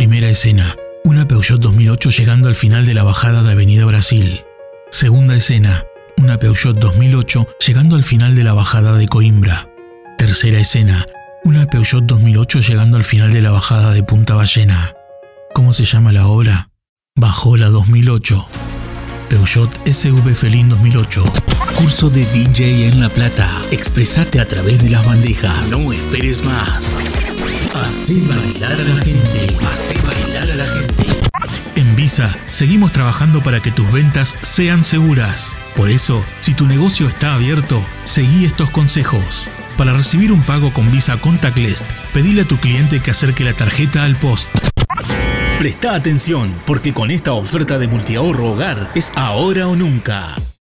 Primera escena. Una Peugeot 2008 llegando al final de la bajada de Avenida Brasil. Segunda escena. Una Peugeot 2008 llegando al final de la bajada de Coimbra. Tercera escena. Una Peugeot 2008 llegando al final de la bajada de Punta Ballena. ¿Cómo se llama la obra? Bajo la 2008. Peugeot SV Felín 2008. Curso de DJ en La Plata. Expresate a través de las bandejas. No esperes más. Hacé bailar a la gente. Hacé bailar a la gente. En Visa, seguimos trabajando para que tus ventas sean seguras. Por eso, si tu negocio está abierto, seguí estos consejos. Para recibir un pago con Visa Contactless, pedile a tu cliente que acerque la tarjeta al post. Presta atención, porque con esta oferta de multiahorro hogar es ahora o nunca.